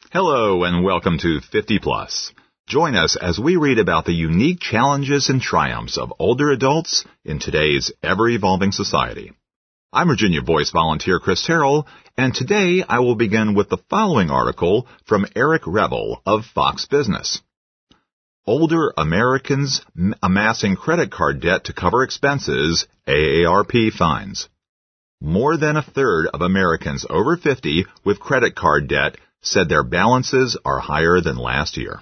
Hello and welcome to 50 Plus. Join us as we read about the unique challenges and triumphs of older adults in today's ever-evolving society. I'm Virginia Voice volunteer Chris Terrell, and today I will begin with the following article from Eric Revel of Fox Business. Older Americans amassing credit card debt to cover expenses, AARP finds. More than a third of Americans over 50 with credit card debt said their balances are higher than last year.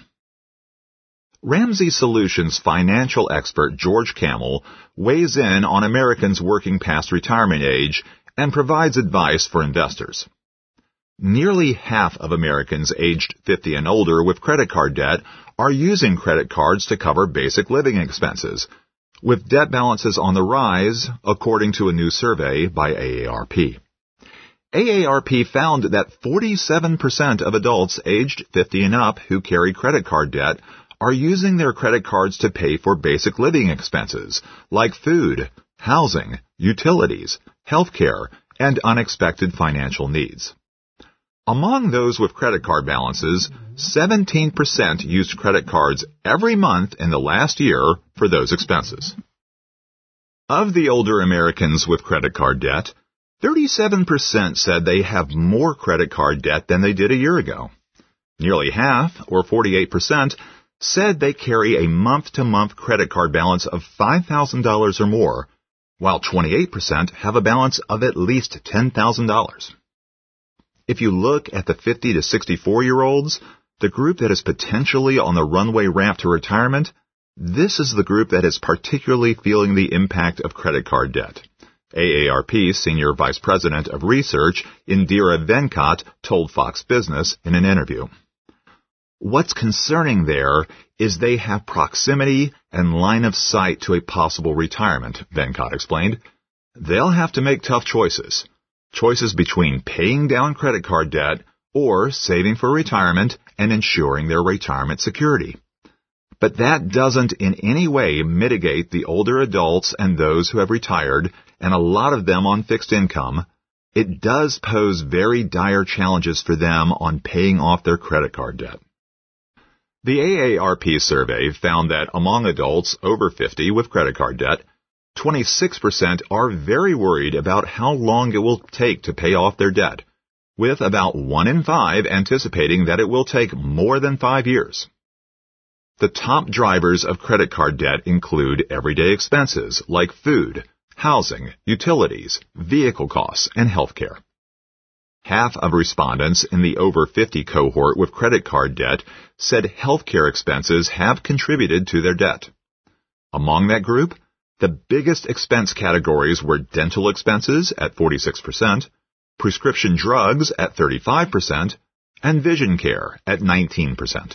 Ramsey Solutions financial expert George Kamel weighs in on Americans working past retirement age and provides advice for investors. Nearly half of Americans aged 50 and older with credit card debt are using credit cards to cover basic living expenses, with debt balances on the rise, according to a new survey by AARP. AARP found that 47% of adults aged 50 and up who carry credit card debt are using their credit cards to pay for basic living expenses like food, housing, utilities, healthcare, and unexpected financial needs. Among those with credit card balances, 17% used credit cards every month in the last year for those expenses. Of the older Americans with credit card debt, 37% said they have more credit card debt than they did a year ago. Nearly half, or 48%, said they carry a month-to-month credit card balance of $5,000 or more, while 28% have a balance of at least $10,000. If you look at the 50 to 64-year-olds, the group that is potentially on the runway ramp to retirement, this is the group that is particularly feeling the impact of credit card debt. AARP Senior Vice President of Research Indira Venkat told Fox Business in an interview. What's concerning there is they have proximity and line of sight to a possible retirement, Venkat explained. They'll have to make tough choices. Choices between paying down credit card debt or saving for retirement and ensuring their retirement security. But that doesn't in any way mitigate the older adults and those who have retired, and a lot of them on fixed income. It does pose very dire challenges for them on paying off their credit card debt. The AARP survey found that among adults over 50 with credit card debt, 26% are very worried about how long it will take to pay off their debt, with about 1 in 5 anticipating that it will take more than 5 years. The top drivers of credit card debt include everyday expenses like food, housing, utilities, vehicle costs, and healthcare. Half of respondents in the over 50 cohort with credit card debt said healthcare expenses have contributed to their debt. Among that group, the biggest expense categories were dental expenses at 46%, prescription drugs at 35%, and vision care at 19%.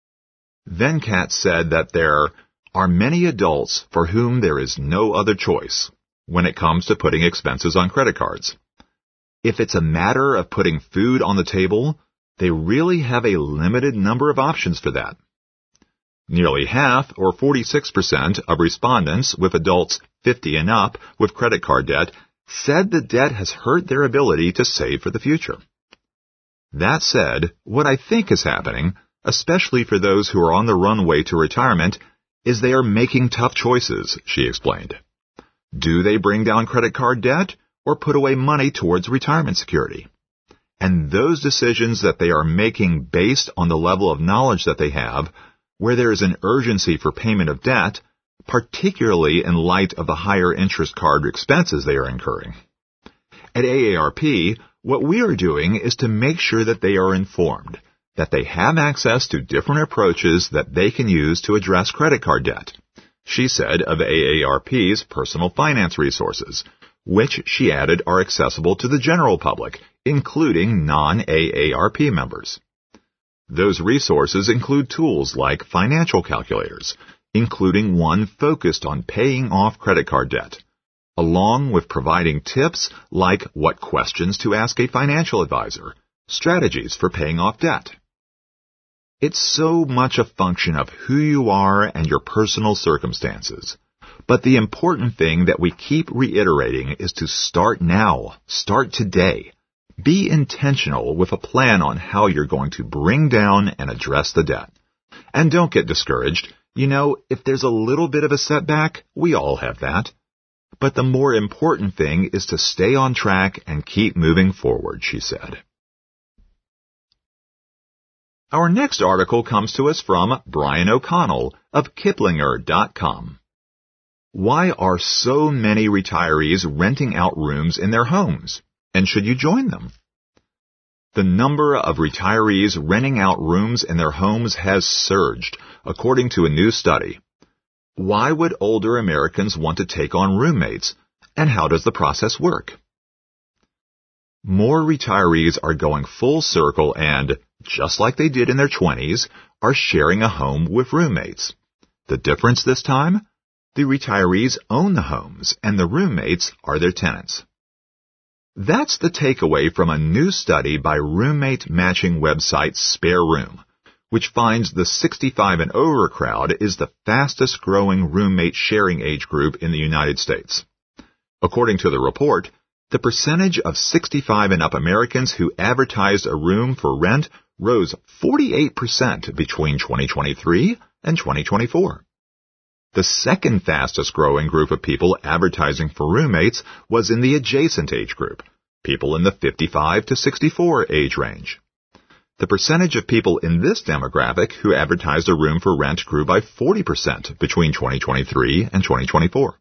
Venkat said that there are many adults for whom there is no other choice when it comes to putting expenses on credit cards. If it's a matter of putting food on the table, they really have a limited number of options for that. Nearly half, or 46%, of respondents with adults 50 and up with credit card debt said the debt has hurt their ability to save for the future. That said, what I think is happening, especially for those who are on the runway to retirement, is they are making tough choices, she explained. Do they bring down credit card debt or put away money towards retirement security? And those decisions that they are making based on the level of knowledge that they have, where there is an urgency for payment of debt, particularly in light of the higher interest card expenses they are incurring. At AARP, what we are doing is to make sure that they are informed, that they have access to different approaches that they can use to address credit card debt, she said of AARP's personal finance resources, which, she added, are accessible to the general public, including non-AARP members. Those resources include tools like financial calculators, including one focused on paying off credit card debt, along with providing tips like what questions to ask a financial advisor, strategies for paying off debt. It's so much a function of who you are and your personal circumstances. But the important thing that we keep reiterating is to start now, start today. Be intentional with a plan on how you're going to bring down and address the debt. And don't get discouraged. You know, if there's a little bit of a setback, we all have that. But the more important thing is to stay on track and keep moving forward, she said. Our next article comes to us from Brian O'Connell of Kiplinger.com. Why are so many retirees renting out rooms in their homes? And should you join them? The number of retirees renting out rooms in their homes has surged, according to a new study. Why would older Americans want to take on roommates, and how does the process work? More retirees are going full circle and, just like they did in their 20s, are sharing a home with roommates. The difference this time? The retirees own the homes, and the roommates are their tenants. That's the takeaway from a new study by roommate matching website Spare Room, which finds the 65 and over crowd is the fastest growing roommate sharing age group in the United States. According to the report, the percentage of 65 and up Americans who advertised a room for rent rose 48% between 2023 and 2024. The second fastest growing group of people advertising for roommates was in the adjacent age group, people in the 55 to 64 age range. The percentage of people in this demographic who advertised a room for rent grew by 40% between 2023 and 2024.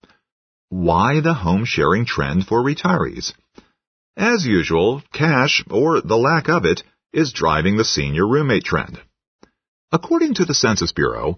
Why the home sharing trend for retirees? As usual, cash, or the lack of it, is driving the senior roommate trend. According to the Census Bureau,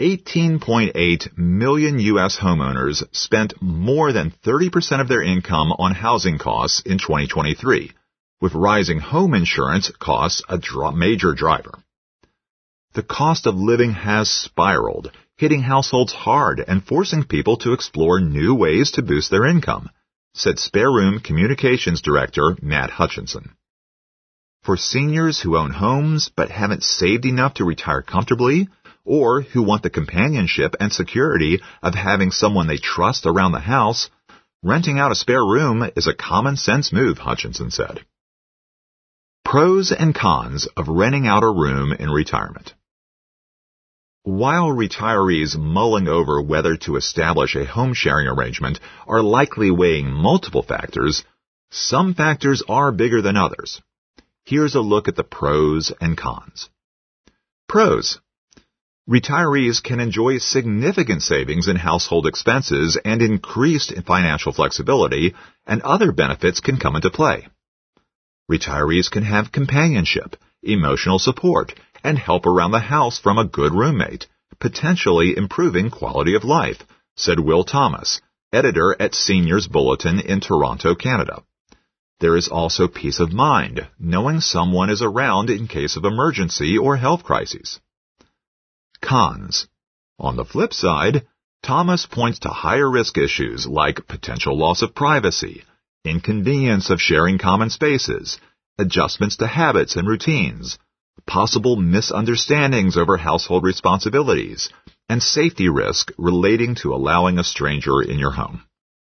18.8 million U.S. homeowners spent more than 30% of their income on housing costs in 2023, with rising home insurance costs a major driver. The cost of living has spiraled, hitting households hard and forcing people to explore new ways to boost their income, said Spare Room Communications Director Matt Hutchinson. For seniors who own homes but haven't saved enough to retire comfortably, or who want the companionship and security of having someone they trust around the house, renting out a spare room is a common-sense move, Hutchinson said. Pros and cons of renting out a room in retirement. While retirees mulling over whether to establish a home-sharing arrangement are likely weighing multiple factors, some factors are bigger than others. Here's a look at the pros and cons. Pros. Retirees can enjoy significant savings in household expenses and increased financial flexibility, and other benefits can come into play. Retirees can have companionship, emotional support, and help around the house from a good roommate, potentially improving quality of life, said Will Thomas, editor at Seniors Bulletin in Toronto, Canada. There is also peace of mind, knowing someone is around in case of emergency or health crises. Cons. On the flip side, Thomas points to higher risk issues like potential loss of privacy, inconvenience of sharing common spaces, adjustments to habits and routines, possible misunderstandings over household responsibilities, and safety risk relating to allowing a stranger in your home.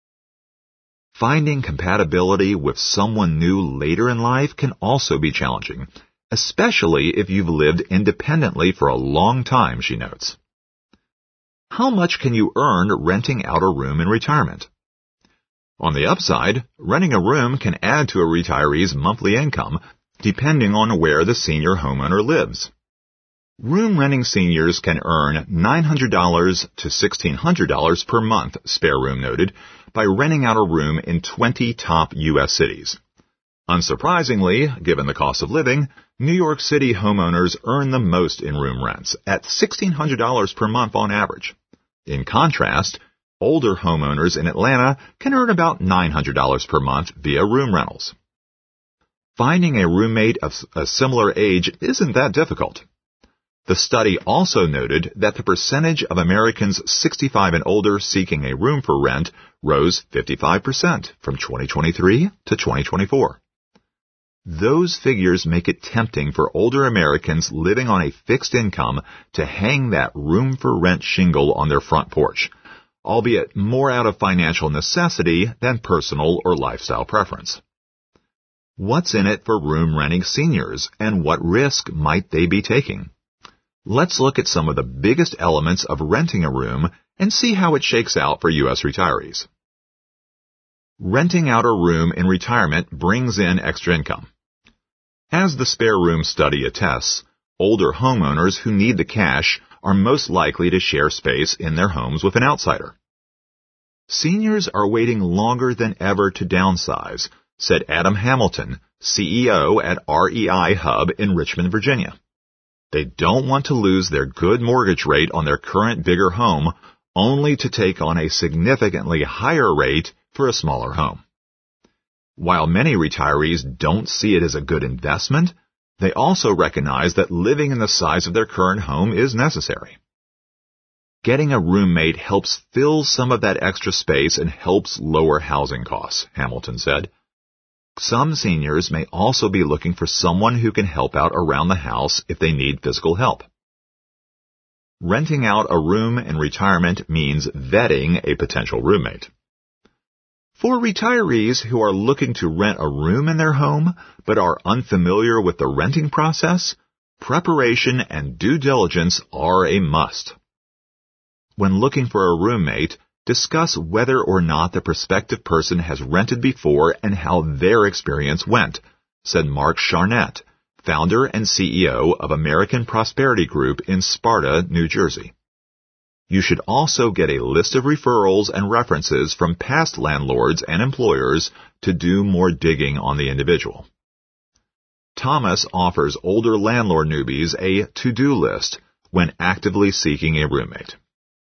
Finding compatibility with someone new later in life can also be challenging, especially if you've lived independently for a long time, she notes. How much can you earn renting out a room in retirement? On the upside, renting a room can add to a retiree's monthly income, depending on where the senior homeowner lives. Room renting seniors can earn $900 to $1,600 per month, Spare Room noted, by renting out a room in 20 top U.S. cities. Unsurprisingly, given the cost of living, New York City homeowners earn the most in room rents, at $1,600 per month on average. In contrast, older homeowners in Atlanta can earn about $900 per month via room rentals. Finding a roommate of a similar age isn't that difficult. The study also noted that the percentage of Americans 65 and older seeking a room for rent rose 55% from 2023 to 2024. Those figures make it tempting for older Americans living on a fixed income to hang that room for rent shingle on their front porch, albeit more out of financial necessity than personal or lifestyle preference. What's in it for room-renting seniors, and what risk might they be taking? Let's look at some of the biggest elements of renting a room and see how it shakes out for U.S. retirees. Renting out a room in retirement brings in extra income. As the spare room study attests, older homeowners who need the cash are most likely to share space in their homes with an outsider. Seniors are waiting longer than ever to downsize, said Adam Hamilton, CEO at REI Hub in Richmond, Virginia. They don't want to lose their good mortgage rate on their current bigger home only to take on a significantly higher rate for a smaller home. While many retirees don't see it as a good investment, they also recognize that living in the size of their current home is necessary. Getting a roommate helps fill some of that extra space and helps lower housing costs, Hamilton said. Some seniors may also be looking for someone who can help out around the house if they need physical help. Renting out a room in retirement means vetting a potential roommate. For retirees who are looking to rent a room in their home but are unfamiliar with the renting process, preparation and due diligence are a must. When looking for a roommate, discuss whether or not the prospective person has rented before and how their experience went, said Mark Charnett, founder and CEO of American Prosperity Group in Sparta, New Jersey. You should also get a list of referrals and references from past landlords and employers to do more digging on the individual. Thomas offers older landlord newbies a to-do list when actively seeking a roommate.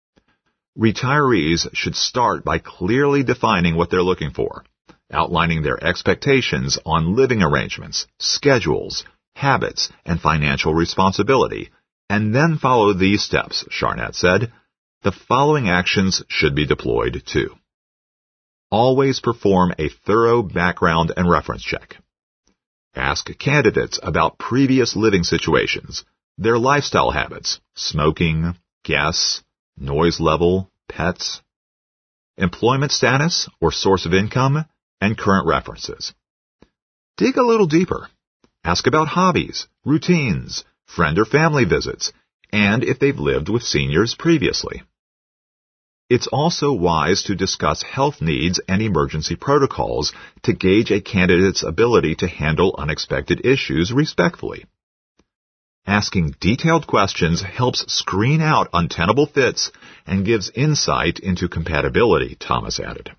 Retirees should start by clearly defining what they're looking for, outlining their expectations on living arrangements, schedules, habits, and financial responsibility, and then follow these steps, Charnett said. The following actions should be deployed too. Always perform a thorough background and reference check. Ask candidates about previous living situations, their lifestyle habits, smoking, guests, noise level, pets, employment status or source of income, and current references. Dig a little deeper. Ask about hobbies, routines, friend or family visits, and if they've lived with seniors previously. It's also wise to discuss health needs and emergency protocols to gauge a candidate's ability to handle unexpected issues respectfully. Asking detailed questions helps screen out untenable fits and gives insight into compatibility, Thomas added.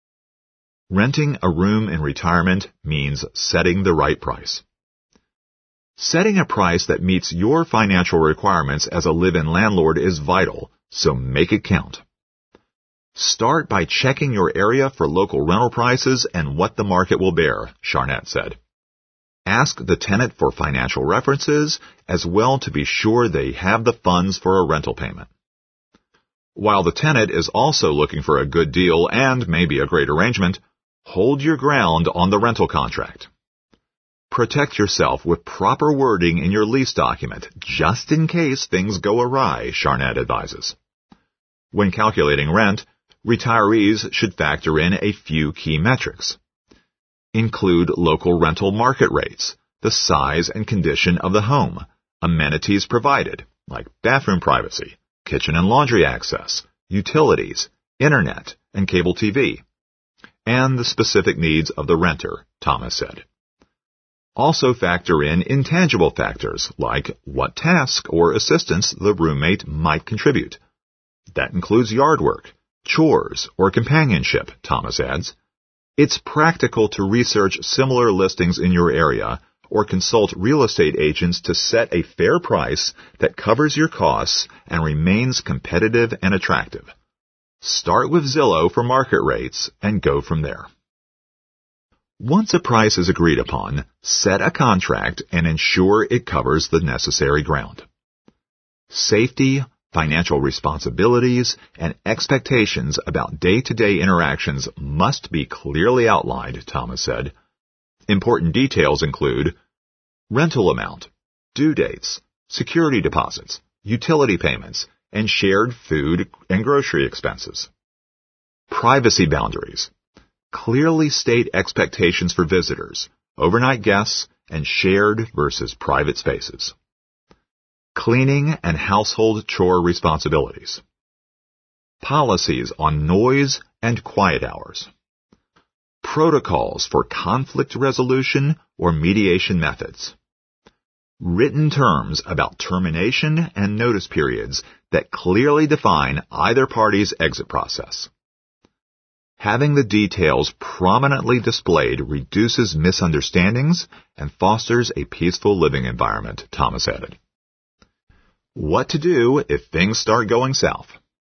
Renting a room in retirement means setting the right price. Setting a price that meets your financial requirements as a live-in landlord is vital, so make it count. Start by checking your area for local rental prices and what the market will bear, Charnett said. Ask the tenant for financial references as well to be sure they have the funds for a rental payment. While the tenant is also looking for a good deal and maybe a great arrangement, hold your ground on the rental contract. Protect yourself with proper wording in your lease document, just in case things go awry, Charnett advises. When calculating rent, retirees should factor in a few key metrics. Include local rental market rates, the size and condition of the home, amenities provided, like bathroom privacy, kitchen and laundry access, utilities, internet, and cable TV, and the specific needs of the renter, Thomas said. Also factor in intangible factors like what task or assistance the roommate might contribute. That includes yard work, chores, or companionship, Thomas adds. It's practical to research similar listings in your area or consult real estate agents to set a fair price that covers your costs and remains competitive and attractive. Start with Zillow for market rates and go from there. Once a price is agreed upon, set a contract and ensure it covers the necessary ground. Safety, financial responsibilities, and expectations about day-to-day interactions must be clearly outlined, Thomas said. Important details include rental amount, due dates, security deposits, utility payments, and shared food and grocery expenses. Privacy boundaries. Clearly state expectations for visitors, overnight guests, and shared versus private spaces. Cleaning and household chore responsibilities. Policies on noise and quiet hours. Protocols for conflict resolution or mediation methods. Written terms about termination and notice periods that clearly define either party's exit process. Having the details prominently displayed reduces misunderstandings and fosters a peaceful living environment, Thomas added. What to do if things start going south?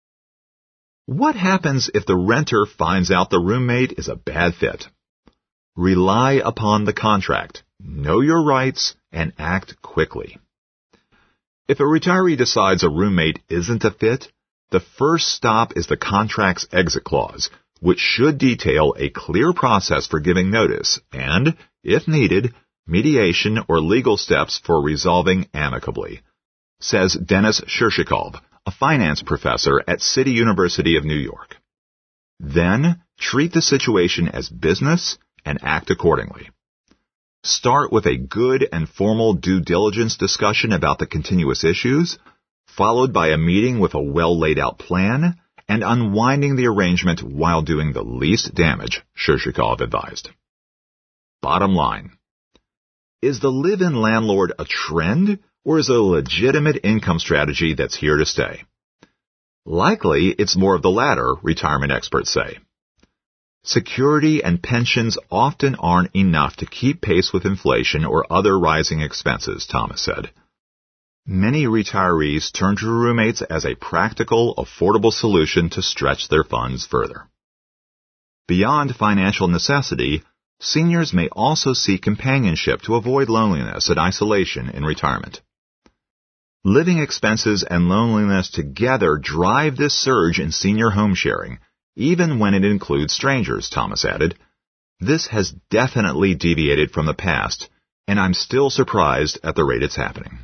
What happens if the renter finds out the roommate is a bad fit? Rely upon the contract, know your rights, and act quickly. If a retiree decides a roommate isn't a fit, the first stop is the contract's exit clause, which should detail a clear process for giving notice and, if needed, mediation or legal steps for resolving amicably, says Dennis Shershikov, a finance professor at City University of New York. Then, treat the situation as business and act accordingly. Start with a good and formal due diligence discussion about the continuous issues, followed by a meeting with a well-laid-out plan, and unwinding the arrangement while doing the least damage, Shershikov advised. Bottom line. Is the live-in landlord a trend, or is it a legitimate income strategy that's here to stay? Likely, it's more of the latter, retirement experts say. Security and pensions often aren't enough to keep pace with inflation or other rising expenses, Thomas said. Many retirees turn to roommates as a practical, affordable solution to stretch their funds further. Beyond financial necessity, seniors may also seek companionship to avoid loneliness and isolation in retirement. Living expenses and loneliness together drive this surge in senior home sharing, even when it includes strangers, Thomas added. This has definitely deviated from the past, and I'm still surprised at the rate it's happening.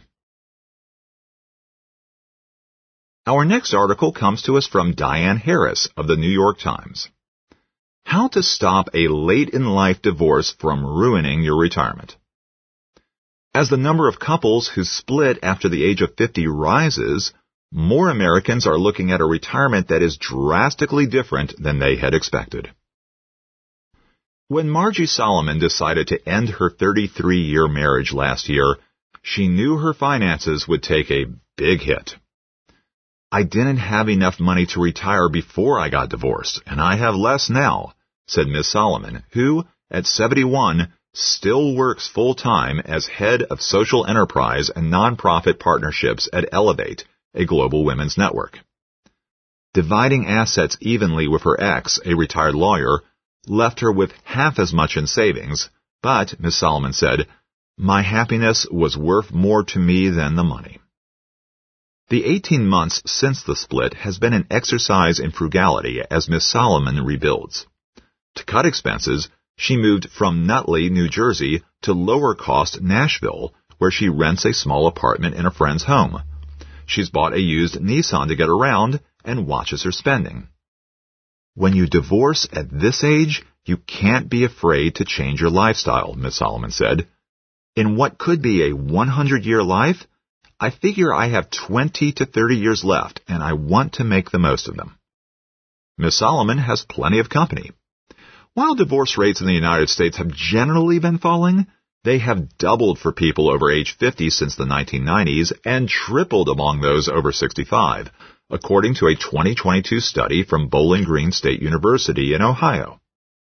Our next article comes to us from Diane Harris of the New York Times. How to stop a late-in-life divorce from ruining your retirement. As the number of couples who split after the age of 50 rises, more Americans are looking at a retirement that is drastically different than they had expected. When Margie Solomon decided to end her 33-year marriage last year, she knew her finances would take a big hit. I didn't have enough money to retire before I got divorced, and I have less now, said Ms. Solomon, who, at 71, still works full-time as head of social enterprise and nonprofit partnerships at Elevate, a global women's network. Dividing assets evenly with her ex, a retired lawyer, left her with half as much in savings, but, Ms. Solomon said, my happiness was worth more to me than the money. The 18 months since the split has been an exercise in frugality as Ms. Solomon rebuilds. To cut expenses, she moved from Nutley, New Jersey, to lower-cost Nashville, where she rents a small apartment in a friend's home. She's bought a used Nissan to get around and watches her spending. When you divorce at this age, you can't be afraid to change your lifestyle, Ms. Solomon said. In what could be a 100-year life, I figure I have 20 to 30 years left, and I want to make the most of them. Ms. Solomon has plenty of company. While divorce rates in the United States have generally been falling, they have doubled for people over age 50 since the 1990s and tripled among those over 65, according to a 2022 study from Bowling Green State University in Ohio.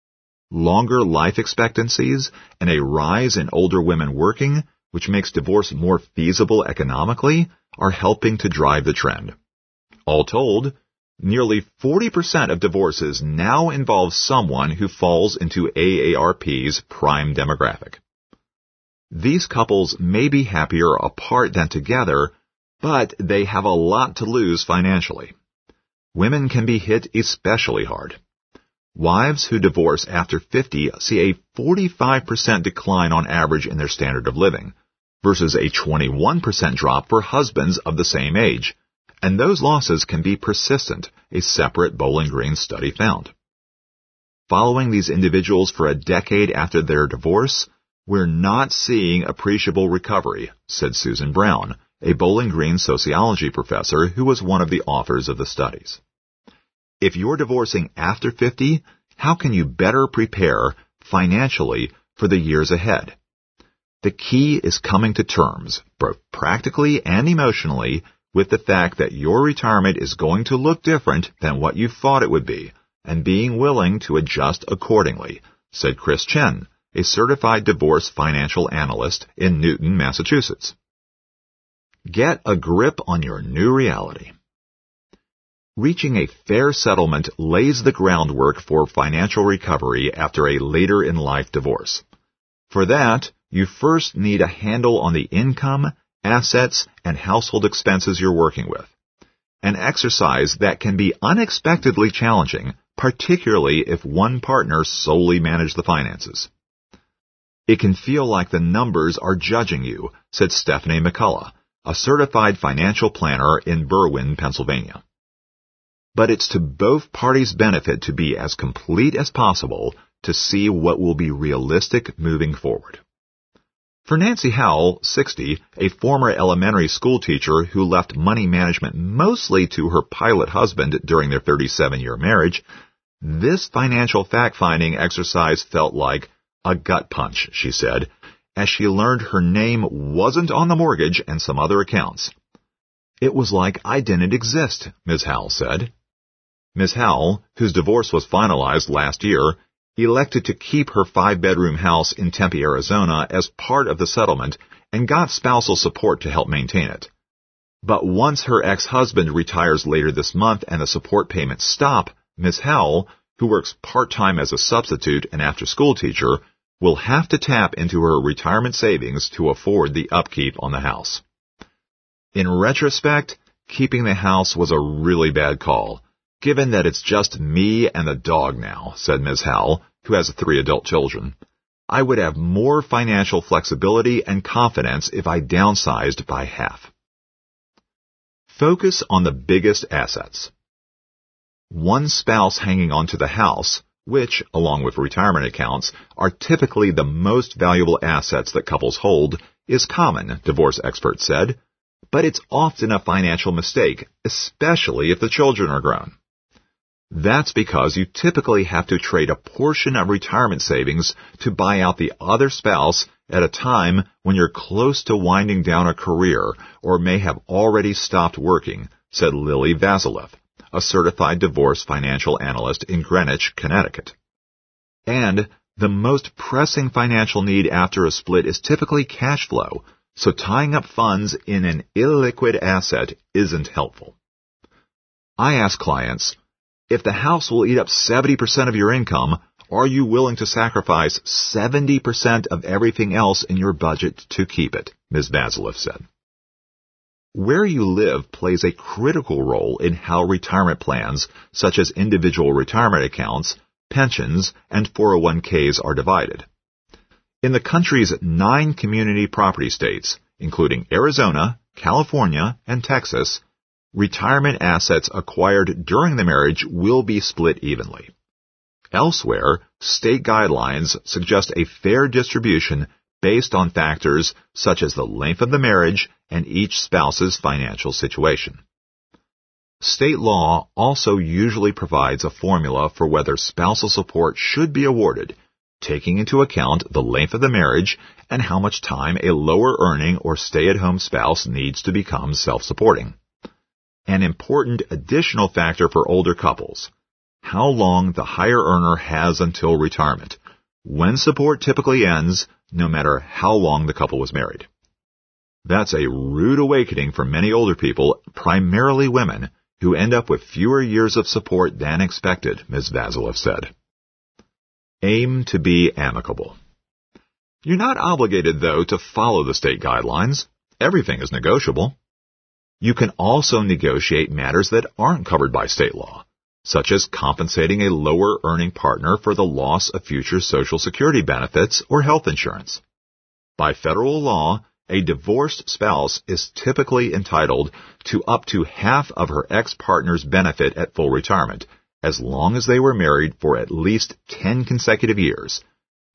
Longer life expectancies and a rise in older women working, which makes divorce more feasible economically, are helping to drive the trend. All told, nearly 40% of divorces now involve someone who falls into AARP's prime demographic. These couples may be happier apart than together, but they have a lot to lose financially. Women can be hit especially hard. Wives who divorce after 50 see a 45% decline on average in their standard of living, versus a 21% drop for husbands of the same age, and those losses can be persistent, a separate Bowling Green study found. Following these individuals for a decade after their divorce, "We're not seeing appreciable recovery," said Susan Brown, a Bowling Green sociology professor who was one of the authors of the studies. If you're divorcing after 50, how can you better prepare financially for the years ahead? The key is coming to terms, both practically and emotionally, with the fact that your retirement is going to look different than what you thought it would be, and being willing to adjust accordingly, said Chris Chen, a certified divorce financial analyst in Newton, Massachusetts. Get a grip on your new reality. Reaching a fair settlement lays the groundwork for financial recovery after a later-in-life divorce. For that, you first need a handle on the income, assets, and household expenses you're working with. An exercise that can be unexpectedly challenging, particularly if one partner solely managed the finances. It can feel like the numbers are judging you, said Stephanie McCullough, a certified financial planner in Berwyn, Pennsylvania. But it's to both parties' benefit to be as complete as possible to see what will be realistic moving forward. For Nancy Howell, 60, a former elementary school teacher who left money management mostly to her pilot husband during their 37-year marriage, this financial fact-finding exercise felt like a gut punch, she said, as she learned her name wasn't on the mortgage and some other accounts. It was like I didn't exist, Ms. Howell said. Ms. Howell, whose divorce was finalized last year, elected to keep her 5-bedroom house in Tempe, Arizona as part of the settlement and got spousal support to help maintain it. But once her ex-husband retires later this month and the support payments stop, Ms. Howell, who works part-time as a substitute and after-school teacher, will have to tap into her retirement savings to afford the upkeep on the house. In retrospect, keeping the house was a really bad call, given that it's just me and the dog now, said Ms. Howell, who has 3 adult children. I would have more financial flexibility and confidence if I downsized by half. Focus on the biggest assets. One spouse hanging onto the house, which, along with retirement accounts, are typically the most valuable assets that couples hold, is common, divorce experts said, but it's often a financial mistake, especially if the children are grown. That's because you typically have to trade a portion of retirement savings to buy out the other spouse at a time when you're close to winding down a career or may have already stopped working, said Lily Vasilev, a certified divorce financial analyst in Greenwich, Connecticut. And the most pressing financial need after a split is typically cash flow, so tying up funds in an illiquid asset isn't helpful. I ask clients, if the house will eat up 70% of your income, are you willing to sacrifice 70% of everything else in your budget to keep it? Ms. Vasilev said. Where you live plays a critical role in how retirement plans, such as individual retirement accounts, pensions, and 401ks are divided. In the country's 9 community property states, including Arizona, California, and Texas, retirement assets acquired during the marriage will be split evenly. Elsewhere, state guidelines suggest a fair distribution based on factors such as the length of the marriage and each spouse's financial situation. State law also usually provides a formula for whether spousal support should be awarded, taking into account the length of the marriage and how much time a lower-earning or stay-at-home spouse needs to become self-supporting. An important additional factor for older couples: how long the higher earner has until retirement, when support typically ends, no matter how long the couple was married. That's a rude awakening for many older people, primarily women, who end up with fewer years of support than expected, Ms. Vasilev said. Aim to be amicable. You're not obligated, though, to follow the state guidelines. Everything is negotiable. You can also negotiate matters that aren't covered by state law, such as compensating a lower-earning partner for the loss of future Social Security benefits or health insurance. By federal law, a divorced spouse is typically entitled to up to half of her ex-partner's benefit at full retirement, as long as they were married for at least 10 consecutive years.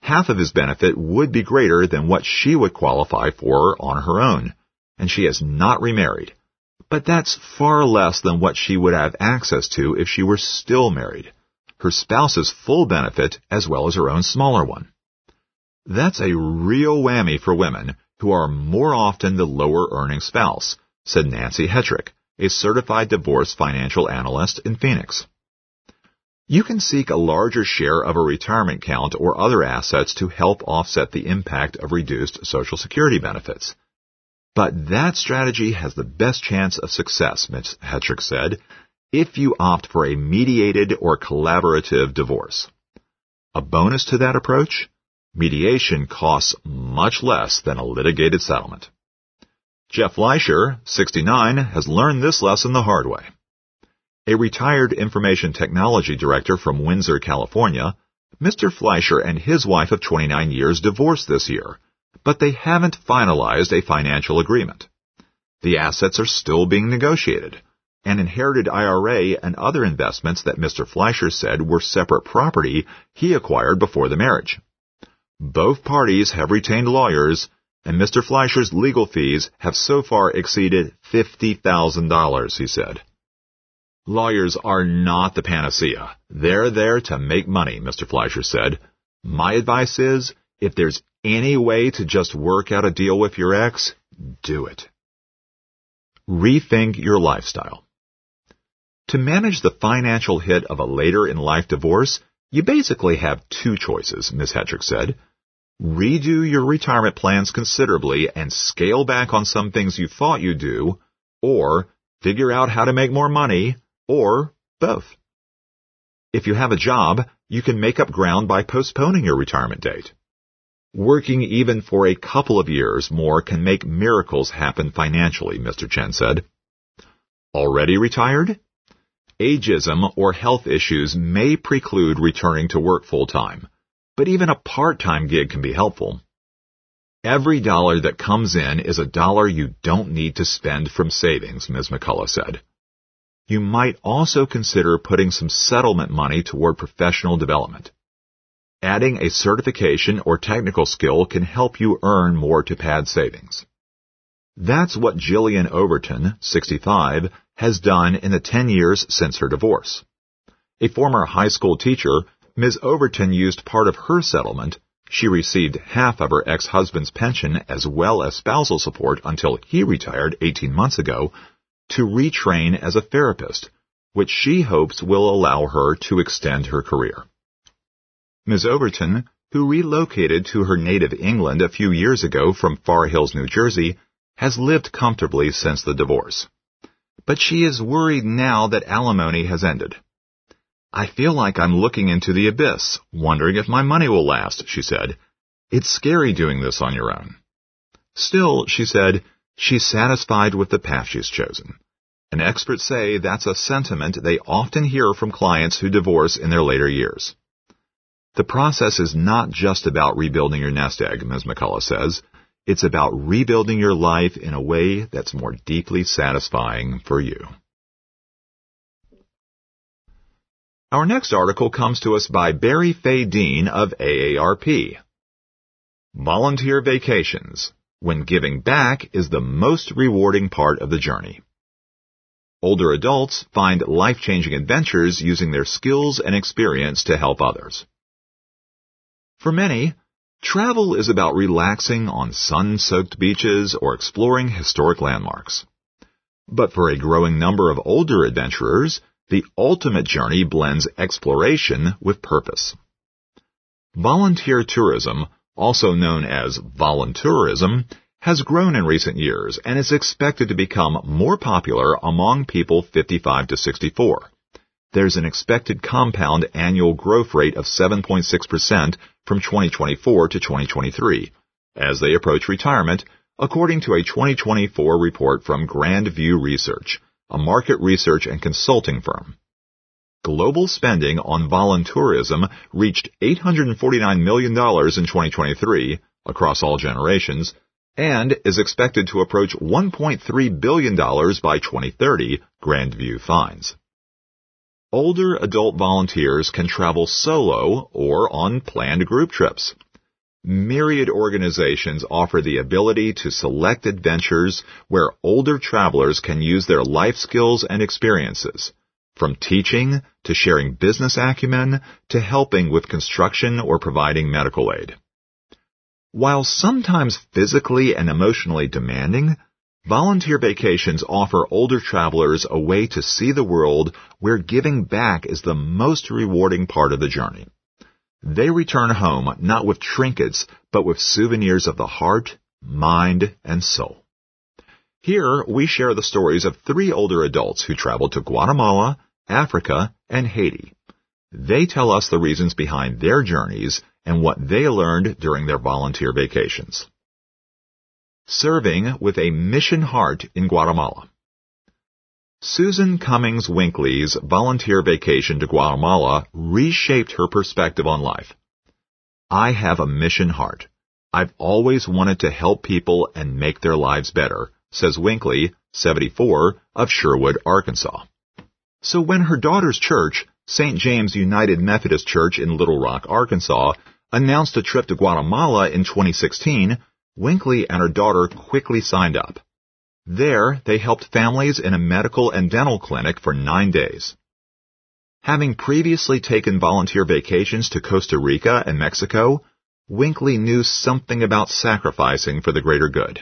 half of his benefit would be greater than what she would qualify for on her own, and she has not remarried. But that's far less than what she would have access to if she were still married, her spouse's full benefit as well as her own smaller one. That's a real whammy for women who are more often the lower-earning spouse, said Nancy Hetrick, a certified divorce financial analyst in Phoenix. You can seek a larger share of a retirement account or other assets to help offset the impact of reduced Social Security benefits. But that strategy has the best chance of success, Ms. Hetrick said, if you opt for a mediated or collaborative divorce. A bonus to that approach? Mediation costs much less than a litigated settlement. Jeff Fleischer, 69, has learned this lesson the hard way. A retired information technology director from Windsor, California, Mr. Fleischer and his wife of 29 years divorced this year, but they haven't finalized a financial agreement. The assets are still being negotiated. An inherited IRA and other investments that Mr. Fleischer said were separate property he acquired before the marriage. Both parties have retained lawyers, and Mr. Fleischer's legal fees have so far exceeded $50,000, he said. Lawyers are not the panacea. They're there to make money, Mr. Fleischer said. My advice is, if there's any way to just work out a deal with your ex, do it. Rethink your lifestyle. To manage the financial hit of a later-in-life divorce, you basically have two choices, Ms. Hetrick said. Redo your retirement plans considerably and scale back on some things you thought you'd do, or figure out how to make more money, or both. If you have a job, you can make up ground by postponing your retirement date. Working even for a couple of years more can make miracles happen financially, Mr. Chen said. Already retired? Ageism or health issues may preclude returning to work full-time, but even a part-time gig can be helpful. Every dollar that comes in is a dollar you don't need to spend from savings, Ms. McCullough said. You might also consider putting some settlement money toward professional development. Adding a certification or technical skill can help you earn more to pad savings. That's what Jillian Overton, 65, has done in the 10 years since her divorce. A former high school teacher, Ms. Overton used part of her settlement. She received half of her ex-husband's pension as well as spousal support until he retired 18 months ago, to retrain as a therapist, which she hopes will allow her to extend her career. Ms. Overton, who relocated to her native England a few years ago from Far Hills, New Jersey, has lived comfortably since the divorce. But she is worried now that alimony has ended. I feel like I'm looking into the abyss, wondering if my money will last, she said. It's scary doing this on your own. Still, she said, she's satisfied with the path she's chosen. And experts say that's a sentiment they often hear from clients who divorce in their later years. The process is not just about rebuilding your nest egg, Ms. McCullough says. It's about rebuilding your life in a way that's more deeply satisfying for you. Our next article comes to us by Barry Fay Dean of AARP. Volunteer vacations, when giving back is the most rewarding part of the journey. Older adults find life-changing adventures using their skills and experience to help others. For many, travel is about relaxing on sun-soaked beaches or exploring historic landmarks. But for a growing number of older adventurers, the ultimate journey blends exploration with purpose. Volunteer tourism, also known as voluntourism, has grown in recent years and is expected to become more popular among people 55 to 64. There's an expected compound annual growth rate of 7.6% from 2024 to 2023 as they approach retirement, according to a 2024 report from Grand View Research, a market research and consulting firm. Global spending on voluntourism reached $849 million in 2023 across all generations and is expected to approach $1.3 billion by 2030, Grand View finds. Older adult volunteers can travel solo or on planned group trips. myriad organizations offer the ability to select adventures where older travelers can use their life skills and experiences, from teaching to sharing business acumen to helping with construction or providing medical aid. While sometimes physically and emotionally demanding, volunteer vacations offer older travelers a way to see the world where giving back is the most rewarding part of the journey. They return home not with trinkets, but with souvenirs of the heart, mind, and soul. Here, we share the stories of 3 older adults who traveled to Guatemala, Africa, and Haiti. They tell us the reasons behind their journeys and what they learned during their volunteer vacations. Serving with a mission heart in Guatemala. Susan Cummings Winkley's volunteer vacation to Guatemala reshaped her perspective on life. I have a mission heart. I've always wanted to help people and make their lives better, says Winkley, 74, of Sherwood, Arkansas. So when her daughter's church, St. James United Methodist Church in Little Rock, Arkansas, announced a trip to Guatemala in 2016, Winkley and her daughter quickly signed up. There, they helped families in a medical and dental clinic for 9 days. Having previously taken volunteer vacations to Costa Rica and Mexico, Winkley knew something about sacrificing for the greater good.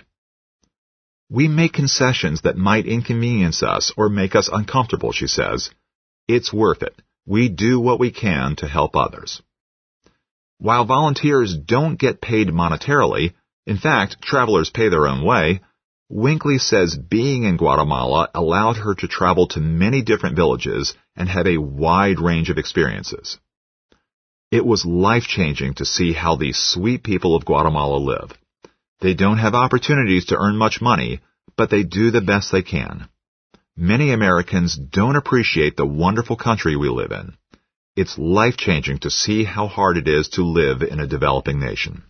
We make concessions that might inconvenience us or make us uncomfortable, she says. It's worth it. We do what we can to help others. While volunteers don't get paid monetarily, in fact, travelers pay their own way, Winkley says being in Guatemala allowed her to travel to many different villages and have a wide range of experiences. It was life-changing to see how these sweet people of Guatemala live. They don't have opportunities to earn much money, but they do the best they can. Many Americans don't appreciate the wonderful country we live in. It's life-changing to see how hard it is to live in a developing nation.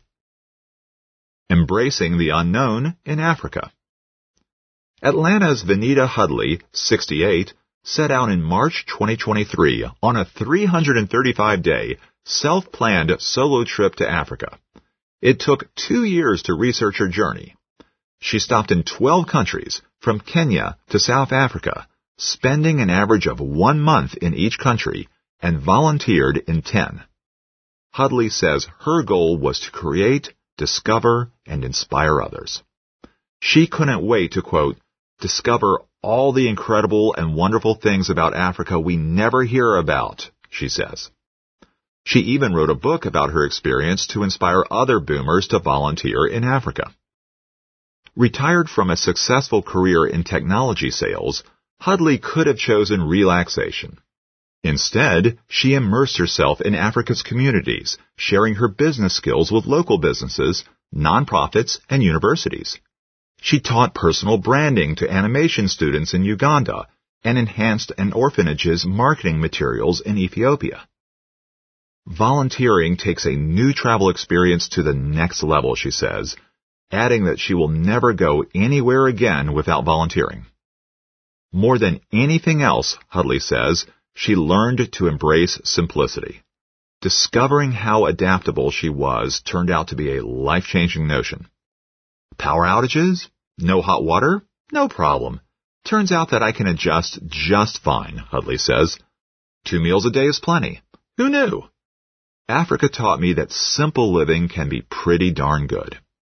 Embracing the unknown in Africa. Atlanta's Vanita Hudley, 68, set out in March 2023 on a 335-day, self-planned solo trip to Africa. It took 2 years to research her journey. She stopped in 12 countries, from Kenya to South Africa, spending an average of 1 month in each country, and volunteered in 10. Hudley says her goal was to create, discover, and inspire others. She couldn't wait to, quote, discover all the incredible and wonderful things about Africa we never hear about, she says. She even wrote a book about her experience to inspire other boomers to volunteer in Africa. Retired from a successful career in technology sales, Hudley could have chosen relaxation. Instead, she immersed herself in Africa's communities, sharing her business skills with local businesses, nonprofits, and universities. She taught personal branding to animation students in Uganda and enhanced an orphanage's marketing materials in Ethiopia. Volunteering takes a new travel experience to the next level, she says, adding that she will never go anywhere again without volunteering. More than anything else, Hudley says, she learned to embrace simplicity. Discovering how adaptable she was turned out to be a life-changing notion. Power outages? No hot water? No problem. Turns out that I can adjust just fine, Hudley says. 2 meals a day is plenty. Who knew? Africa taught me that simple living can be pretty darn good.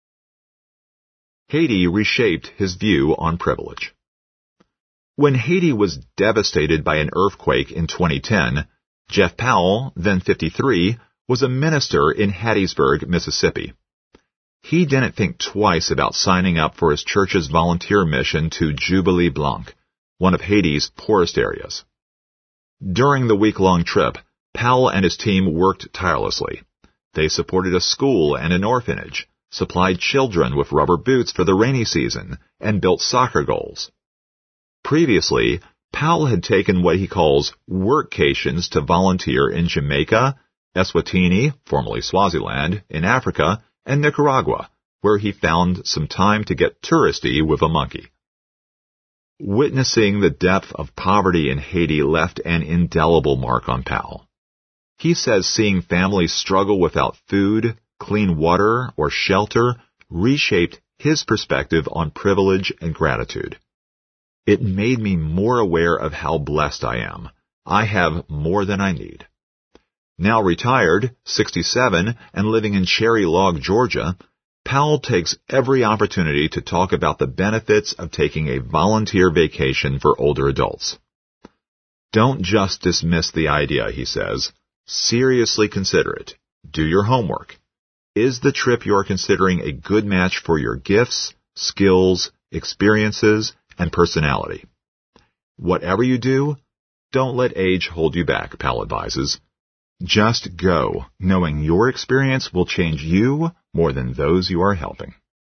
Haiti reshaped his view on privilege. When Haiti was devastated by an earthquake in 2010, Jeff Powell, then 53, was a minister in Hattiesburg, Mississippi. He didn't think twice about signing up for his church's volunteer mission to Jubilee Blanc, one of Haiti's poorest areas. During the week-long trip, Powell and his team worked tirelessly. They supported a school and an orphanage, supplied children with rubber boots for the rainy season, and built soccer goals. Previously, Powell had taken what he calls workcations to volunteer in Jamaica, Eswatini, formerly Swaziland, in Africa, and Nicaragua, where he found some time to get touristy with a monkey. Witnessing the depth of poverty in Haiti left an indelible mark on Powell. He says seeing families struggle without food, clean water, or shelter reshaped his perspective on privilege and gratitude. It made me more aware of how blessed I am. I have more than I need. Now retired, 67, and living in Cherry Log, Georgia, Powell takes every opportunity to talk about the benefits of taking a volunteer vacation for older adults. Don't just dismiss the idea, he says. Seriously consider it. Do your homework. Is the trip you are considering a good match for your gifts, skills, experiences, and personality? Whatever you do, don't let age hold you back, Powell advises. Just go, knowing your experience will change you more than those you are helping.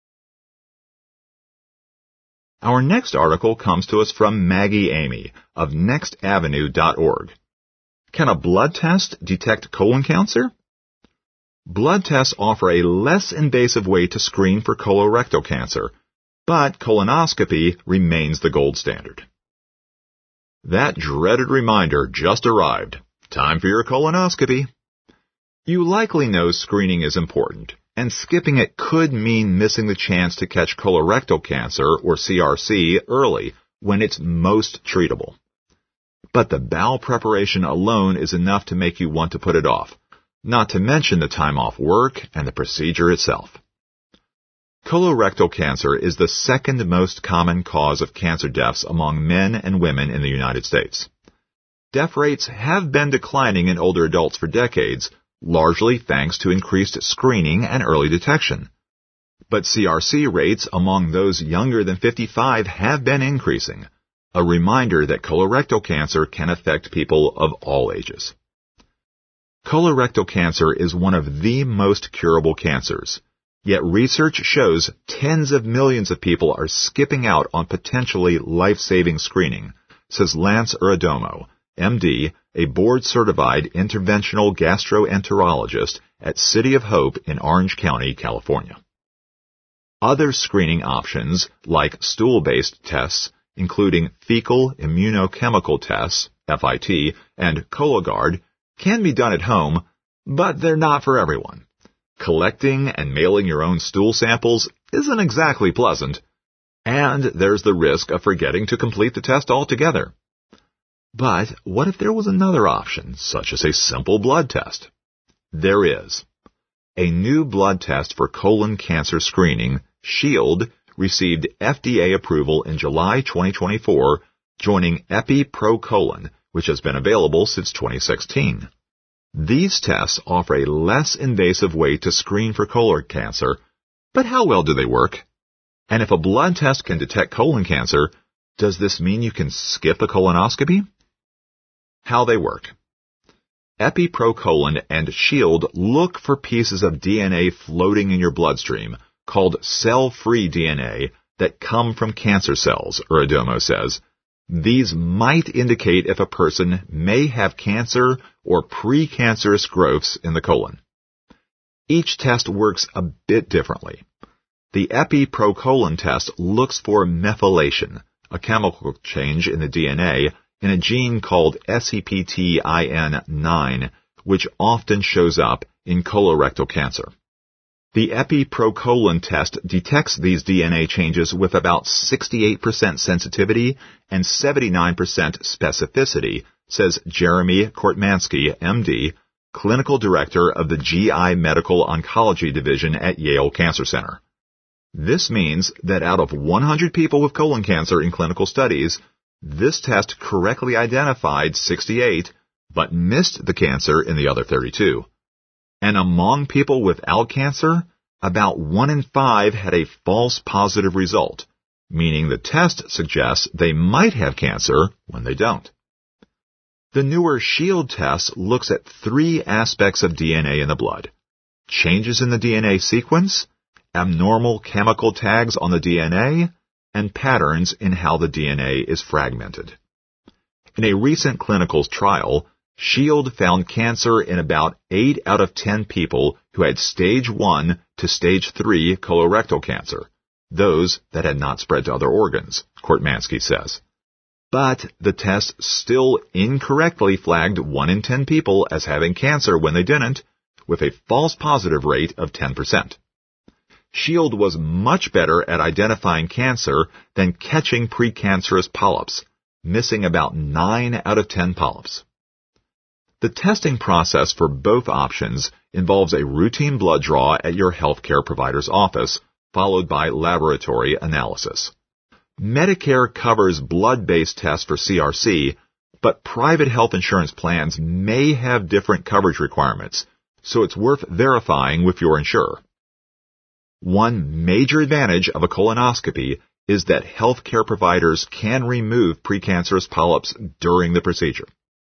Our next article comes to us from Maggie Amy of nextavenue.org. Can a blood test detect colon cancer? Blood tests offer a less invasive way to screen for colorectal cancer, but colonoscopy remains the gold standard. That dreaded reminder just arrived. Time for your colonoscopy. You likely know screening is important, and skipping it could mean missing the chance to catch colorectal cancer, or CRC, early, when it's most treatable. But the bowel preparation alone is enough to make you want to put it off, not to mention the time off work and the procedure itself. Colorectal cancer is the second most common cause of cancer deaths among men and women in the United States. Death rates have been declining in older adults for decades, largely thanks to increased screening and early detection. But CRC rates among those younger than 55 have been increasing, a reminder that colorectal cancer can affect people of all ages. Colorectal cancer is one of the most curable cancers, yet research shows tens of millions of people are skipping out on potentially life-saving screening, says Lance Uradomo, MD, a board-certified interventional gastroenterologist at City of Hope in Orange County, California. Other screening options, like stool-based tests, including fecal immunochemical tests, FIT, and Cologuard, can be done at home, but they're not for everyone. Collecting and mailing your own stool samples isn't exactly pleasant, and there's the risk of forgetting to complete the test altogether. But what if there was another option, such as a simple blood test? There is. A new blood test for colon cancer screening, SHIELD, received FDA approval in July 2024, joining EpiProColon, which has been available since 2016. These tests offer a less invasive way to screen for colon cancer, but how well do they work? And if a blood test can detect colon cancer, does this mean you can skip a colonoscopy? How they work. EpiProColon and SHIELD look for pieces of DNA floating in your bloodstream, called cell-free DNA, that come from cancer cells, Uradomo says. These might indicate if a person may have cancer or precancerous growths in the colon. Each test works a bit differently. The EpiProColon test looks for methylation, a chemical change in the DNA, in a gene called SEPTIN9, which often shows up in colorectal cancer. The EpiProColon test detects these DNA changes with about 68% sensitivity and 79% specificity, says Jeremy Kortmansky, MD, Clinical Director of the GI Medical Oncology Division at Yale Cancer Center. This means that out of 100 people with colon cancer in clinical studies, this test correctly identified 68, but missed the cancer in the other 32. And among people without cancer, about 1 in 5 had a false positive result, meaning the test suggests they might have cancer when they don't. The newer SHIELD test looks at 3 aspects of DNA in the blood: changes in the DNA sequence, abnormal chemical tags on the DNA, and patterns in how the DNA is fragmented. In a recent clinical trial, SHIELD found cancer in about 8 out of 10 people who had stage 1 to stage 3 colorectal cancer, those that had not spread to other organs, Kortmansky says. But the test still incorrectly flagged 1 in 10 people as having cancer when they didn't, with a false positive rate of 10%. Shield was much better at identifying cancer than catching precancerous polyps, missing about 9 out of 10 polyps. The testing process for both options involves a routine blood draw at your healthcare provider's office, followed by laboratory analysis. Medicare covers blood-based tests for CRC, but private health insurance plans may have different coverage requirements, so it's worth verifying with your insurer. One major advantage of a colonoscopy is that healthcare providers can remove precancerous polyps during the procedure.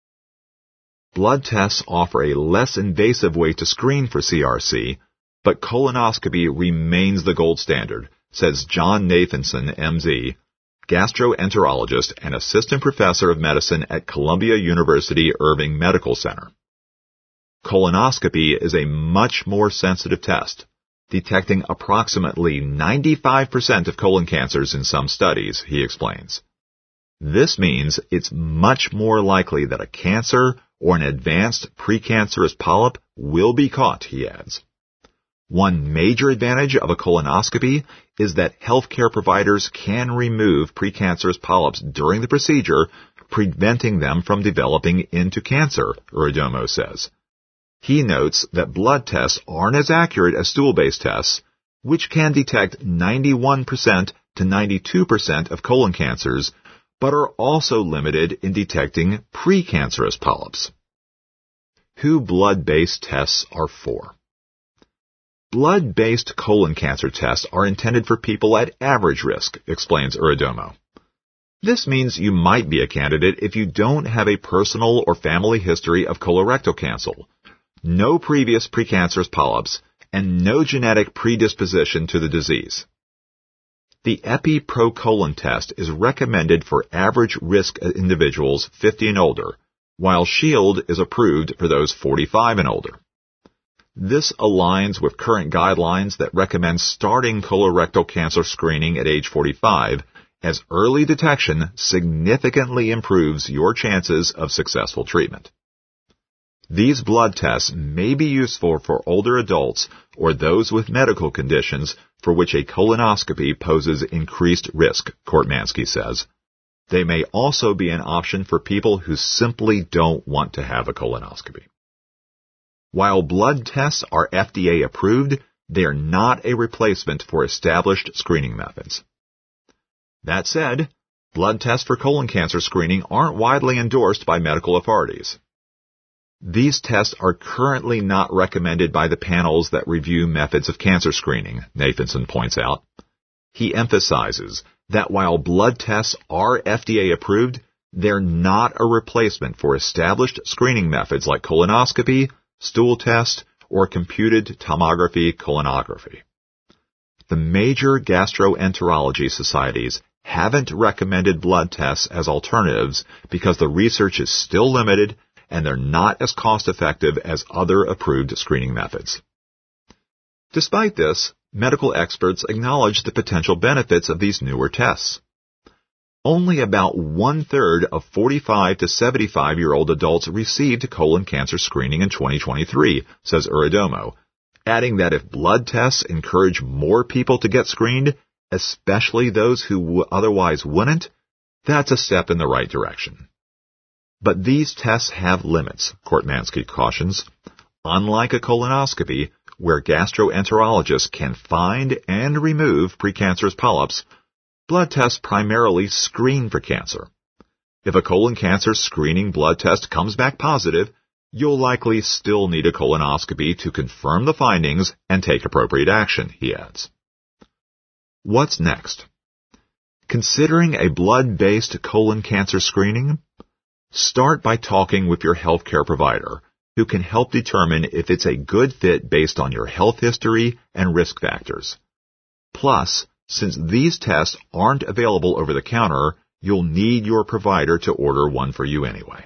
Blood tests offer a less invasive way to screen for CRC, but colonoscopy remains the gold standard, says John Nathanson, MD, gastroenterologist and assistant professor of medicine at Columbia University Irving Medical Center. Colonoscopy is a much more sensitive test, detecting approximately 95% of colon cancers in some studies, he explains. This means it's much more likely that a cancer or an advanced precancerous polyp will be caught, he adds. One major advantage of a colonoscopy is that healthcare providers can remove precancerous polyps during the procedure, preventing them from developing into cancer, Uridomo says. He notes that blood tests aren't as accurate as stool-based tests, which can detect 91% to 92% of colon cancers, but are also limited in detecting precancerous polyps. Who blood-based tests are for? Blood-based colon cancer tests are intended for people at average risk, explains Uridomo. This means you might be a candidate if you don't have a personal or family history of colorectal cancer, no previous precancerous polyps, and no genetic predisposition to the disease. The EpiProColon test is recommended for average-risk individuals 50 and older, while Shield is approved for those 45 and older. This aligns with current guidelines that recommend starting colorectal cancer screening at age 45, as early detection significantly improves your chances of successful treatment. These blood tests may be useful for older adults or those with medical conditions for which a colonoscopy poses increased risk, Kortmansky says. They may also be an option for people who simply don't want to have a colonoscopy. While blood tests are FDA approved, they are not a replacement for established screening methods. That said, blood tests for colon cancer screening aren't widely endorsed by medical authorities. These tests are currently not recommended by the panels that review methods of cancer screening, Nathanson points out. He emphasizes that while blood tests are FDA approved, they're not a replacement for established screening methods like colonoscopy, stool test, or computed tomography colonography. The major gastroenterology societies haven't recommended blood tests as alternatives because the research is still limited and they're not as cost-effective as other approved screening methods. Despite this, medical experts acknowledge the potential benefits of these newer tests. Only about one-third of 45 to 75-year-old adults received colon cancer screening in 2023, says Uridomo, adding that if blood tests encourage more people to get screened, especially those who otherwise wouldn't, that's a step in the right direction. But these tests have limits, Kortmansky cautions. Unlike a colonoscopy, where gastroenterologists can find and remove precancerous polyps, blood tests primarily screen for cancer. If a colon cancer screening blood test comes back positive, you'll likely still need a colonoscopy to confirm the findings and take appropriate action, he adds. What's next? Considering a blood-based colon cancer screening? Start by talking with your healthcare provider, who can help determine if it's a good fit based on your health history and risk factors. Plus, since these tests aren't available over the counter, you'll need your provider to order one for you anyway.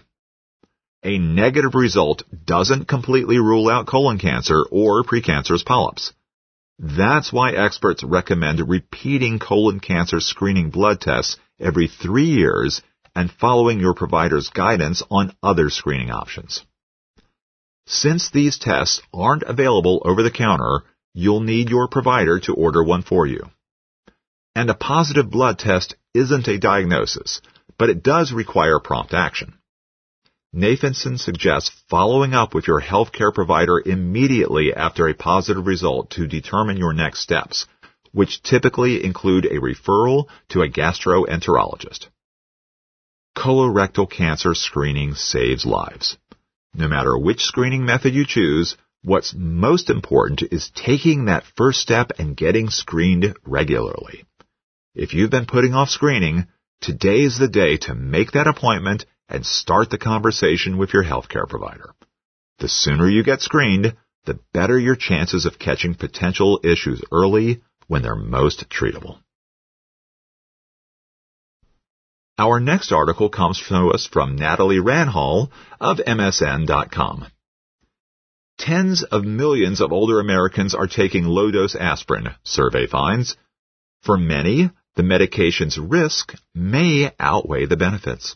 A negative result doesn't completely rule out colon cancer or precancerous polyps. That's why experts recommend repeating colon cancer screening blood tests every 3 years and following your provider's guidance on other screening options. Since these tests aren't available over the counter, you'll need your provider to order one for you. And a positive blood test isn't a diagnosis, but it does require prompt action. Nathanson suggests following up with your healthcare provider immediately after a positive result to determine your next steps, which typically include a referral to a gastroenterologist. Colorectal cancer screening saves lives. No matter which screening method you choose, what's most important is taking that first step and getting screened regularly. If you've been putting off screening, today's the day to make that appointment and start the conversation with your healthcare provider. The sooner you get screened, the better your chances of catching potential issues early when they're most treatable. Our next article comes to us from Natalie Ranhall of MSN.com. Tens of millions of older Americans are taking low-dose aspirin, survey finds. For many, the medication's risk may outweigh the benefits.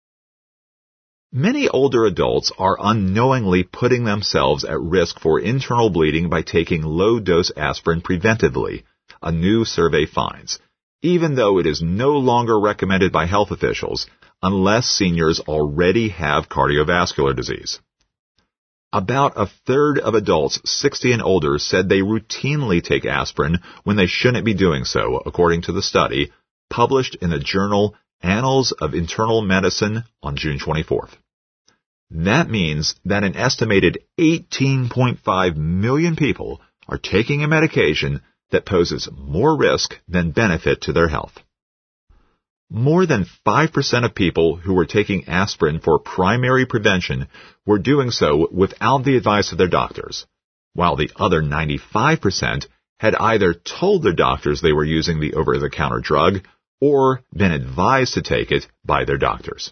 Many older adults are unknowingly putting themselves at risk for internal bleeding by taking low-dose aspirin preventively, a new survey finds, even though it is no longer recommended by health officials unless seniors already have cardiovascular disease. About a third of adults 60 and older said they routinely take aspirin when they shouldn't be doing so, according to the study published in the journal Annals of Internal Medicine on June 24th. That means that an estimated 18.5 million people are taking a medication that poses more risk than benefit to their health. More than 5% of people who were taking aspirin for primary prevention were doing so without the advice of their doctors, while the other 95% had either told their doctors they were using the over-the-counter drug or been advised to take it by their doctors.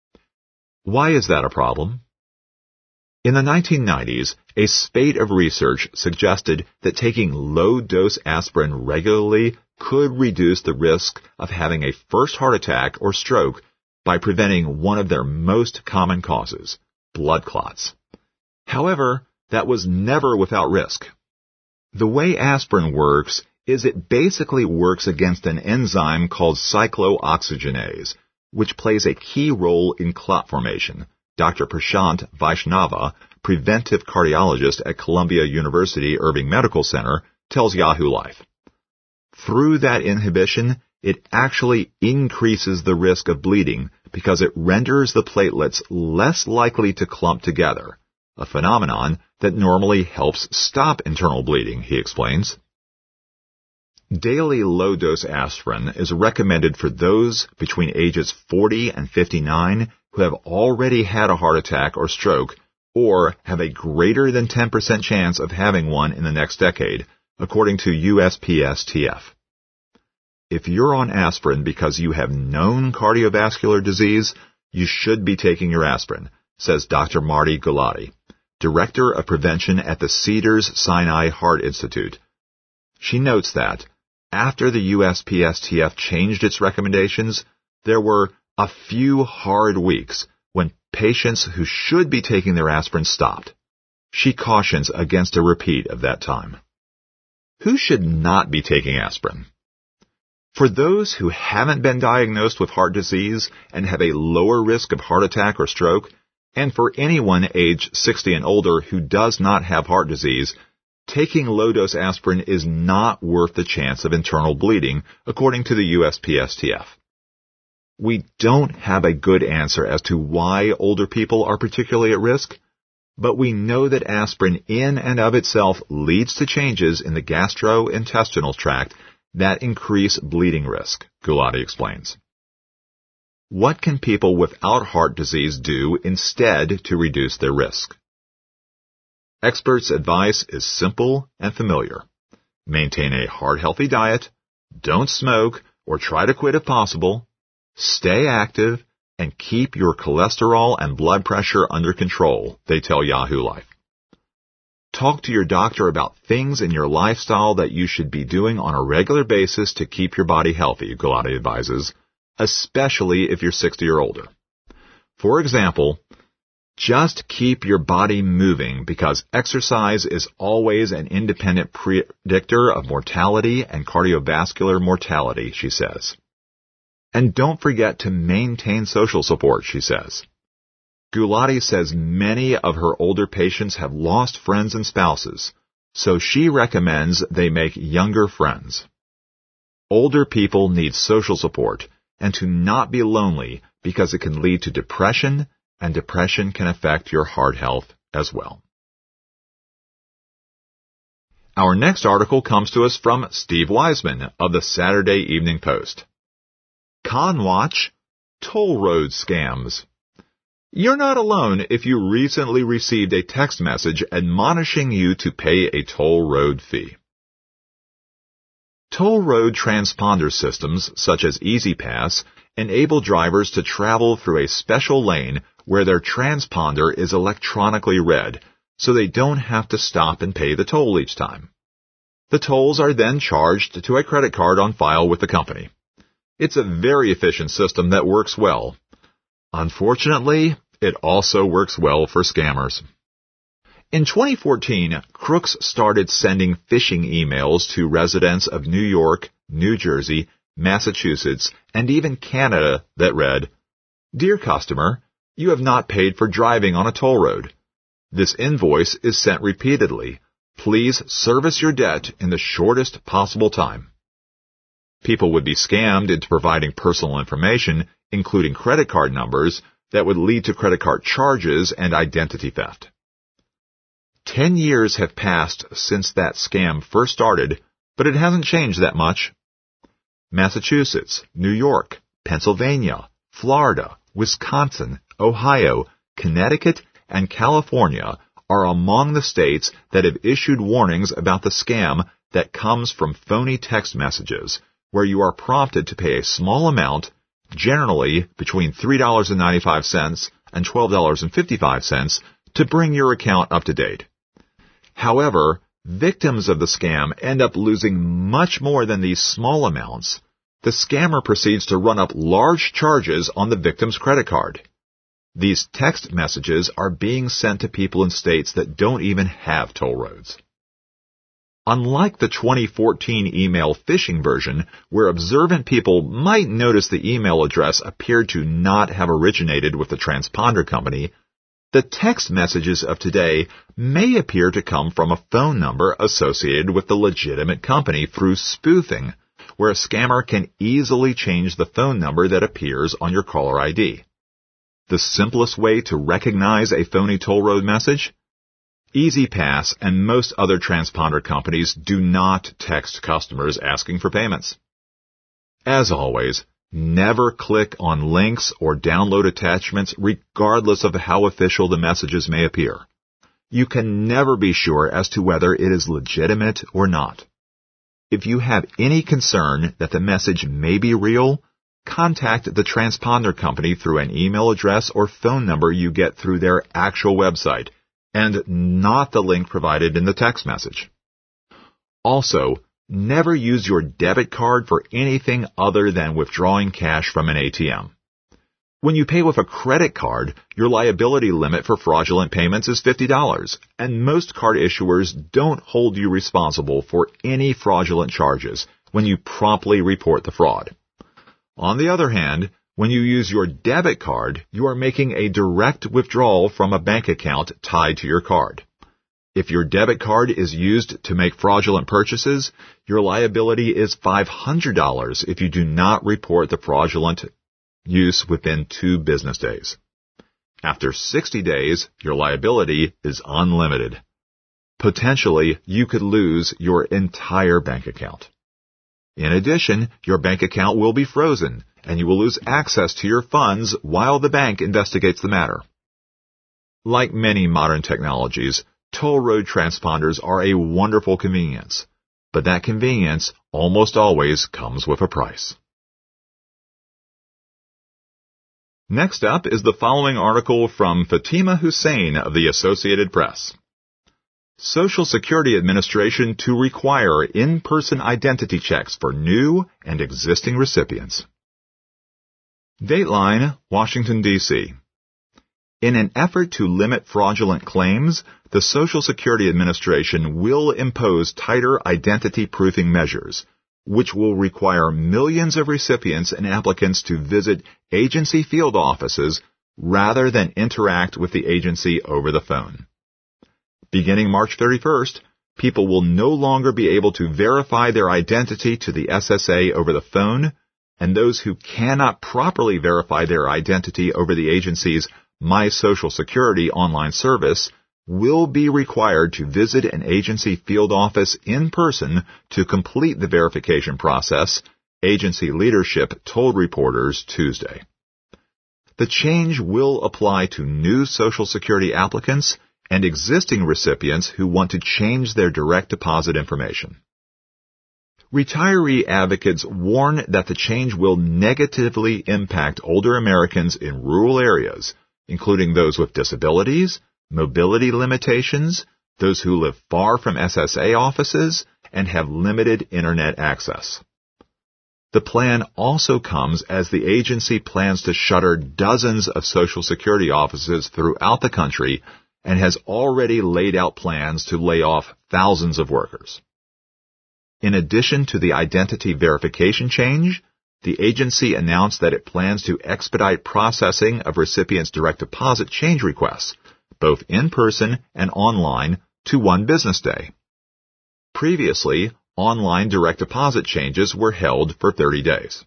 Why is that a problem? In the 1990s, a spate of research suggested that taking low-dose aspirin regularly could reduce the risk of having a first heart attack or stroke by preventing one of their most common causes, blood clots. However, that was never without risk. The way aspirin works is it basically works against an enzyme called cyclooxygenase, which plays a key role in clot formation. Dr. Prashant Vaishnava, preventive cardiologist at Columbia University Irving Medical Center, tells Yahoo Life. Through that inhibition, it actually increases the risk of bleeding because it renders the platelets less likely to clump together, a phenomenon that normally helps stop internal bleeding, he explains. Daily low-dose aspirin is recommended for those between ages 40 and 59 who have already had a heart attack or stroke or have a greater than 10% chance of having one in the next decade, according to USPSTF. If you're on aspirin because you have known cardiovascular disease, you should be taking your aspirin, says Dr. Marty Gulati, Director of Prevention at the Cedars-Sinai Heart Institute. She notes that, after the USPSTF changed its recommendations, there were a few hard weeks when patients who should be taking their aspirin stopped. She cautions against a repeat of that time. Who should not be taking aspirin? For those who haven't been diagnosed with heart disease and have a lower risk of heart attack or stroke, and for anyone age 60 and older who does not have heart disease, taking low-dose aspirin is not worth the chance of internal bleeding, according to the USPSTF. We don't have a good answer as to why older people are particularly at risk, but we know that aspirin in and of itself leads to changes in the gastrointestinal tract that increase bleeding risk, Gulati explains. What can people without heart disease do instead to reduce their risk? Experts' advice is simple and familiar. Maintain a heart-healthy diet, don't smoke or try to quit if possible, stay active, and keep your cholesterol and blood pressure under control, they tell Yahoo Life. Talk to your doctor about things in your lifestyle that you should be doing on a regular basis to keep your body healthy, Gulati advises, especially if you're 60 or older. For example, Just keep your body moving because exercise is always an independent predictor of mortality and cardiovascular mortality, she says. And don't forget to maintain social support, she says. Gulati says many of her older patients have lost friends and spouses, so she recommends they make younger friends. Older people need social support and to not be lonely because it can lead to depression, and depression can affect your heart health as well. Our next article comes to us from Steve Wiseman of the Saturday Evening Post. ConWatch, toll road scams. You're not alone if you recently received a text message admonishing you to pay a toll road fee. Toll road transponder systems, such as E-ZPass, enable drivers to travel through a special lane where their transponder is electronically read, so they don't have to stop and pay the toll each time. The tolls are then charged to a credit card on file with the company. It's a very efficient system that works well. Unfortunately, it also works well for scammers. In 2014, crooks started sending phishing emails to residents of New York, New Jersey, Massachusetts, and even Canada that read, "Dear customer, you have not paid for driving on a toll road. This invoice is sent repeatedly. Please service your debt in the shortest possible time." People would be scammed into providing personal information, including credit card numbers, that would lead to credit card charges and identity theft. 10 years have passed since that scam first started, but it hasn't changed that much. Massachusetts, New York, Pennsylvania, Florida, Wisconsin, Ohio, Connecticut, and California are among the states that have issued warnings about the scam that comes from phony text messages, where you are prompted to pay a small amount, generally between $3.95 and $12.55, to bring your account up to date. However, victims of the scam end up losing much more than these small amounts. The scammer proceeds to run up large charges on the victim's credit card. These text messages are being sent to people in states that don't even have toll roads. Unlike the 2014 email phishing version, where observant people might notice the email address appeared to not have originated with the transponder company, the text messages of today may appear to come from a phone number associated with the legitimate company through spoofing, where a scammer can easily change the phone number that appears on your caller ID. The simplest way to recognize a phony toll road message? E-ZPass and most other transponder companies do not text customers asking for payments. As always, never click on links or download attachments regardless of how official the messages may appear. You can never be sure as to whether it is legitimate or not. If you have any concern that the message may be real, contact the transponder company through an email address or phone number you get through their actual website, and not the link provided in the text message. Also, never use your debit card for anything other than withdrawing cash from an ATM. When you pay with a credit card, your liability limit for fraudulent payments is $50, and most card issuers don't hold you responsible for any fraudulent charges when you promptly report the fraud. On the other hand, when you use your debit card, you are making a direct withdrawal from a bank account tied to your card. If your debit card is used to make fraudulent purchases, your liability is $500 if you do not report the fraudulent use within 2 business days. After 60 days, your liability is unlimited. Potentially, you could lose your entire bank account. In addition, your bank account will be frozen, and you will lose access to your funds while the bank investigates the matter. Like many modern technologies, toll road transponders are a wonderful convenience, but that convenience almost always comes with a price. Next up is the following article from Fatima Hussein of the Associated Press. Social Security Administration to require in-person identity checks for new and existing recipients. Dateline, Washington, D.C. In an effort to limit fraudulent claims, the Social Security Administration will impose tighter identity proofing measures, which will require millions of recipients and applicants to visit agency field offices rather than interact with the agency over the phone. Beginning March 31st, people will no longer be able to verify their identity to the SSA over the phone, and those who cannot properly verify their identity over the agency's My Social Security online service will be required to visit an agency field office in person to complete the verification process, agency leadership told reporters Tuesday. The change will apply to new Social Security applicants and existing recipients who want to change their direct deposit information. Retiree advocates warn that the change will negatively impact older Americans in rural areas, including those with disabilities, mobility limitations, those who live far from SSA offices, and have limited internet access. The plan also comes as the agency plans to shutter dozens of Social Security offices throughout the country and has already laid out plans to lay off thousands of workers. In addition to the identity verification change, the agency announced that it plans to expedite processing of recipients' direct deposit change requests, both in person and online, to one business day. Previously, online direct deposit changes were held for 30 days.